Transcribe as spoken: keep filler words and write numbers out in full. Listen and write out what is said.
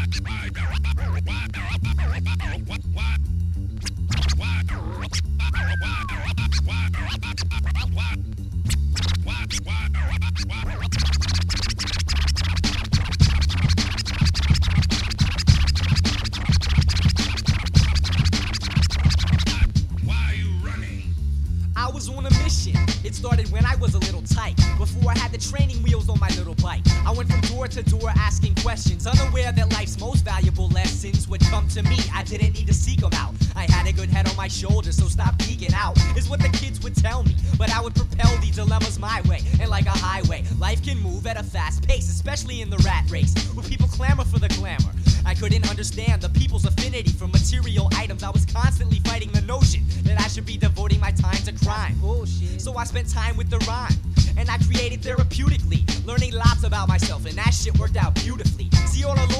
I was on a mission. It started when I was a little tight. Before I had the training wheels on my little bike, I went from door to door asking questions, unaware that life's most valuable lessons would come to me. I didn't need to seek them out. I had a good head on my shoulders, so stop geeking out, is what the kids would tell me. But I would propel these dilemmas my way, and like a highway, life can move at a fast pace, especially in the rat race, where people clamor for the glamour. I couldn't understand the people's affinity for material items. I was constantly fighting the notion that I should be devoting my time to crime. Bullshit. So I spent time with the rhyme, and I created therapeutically, learning lots about myself, and that shit worked out beautifully. See, all along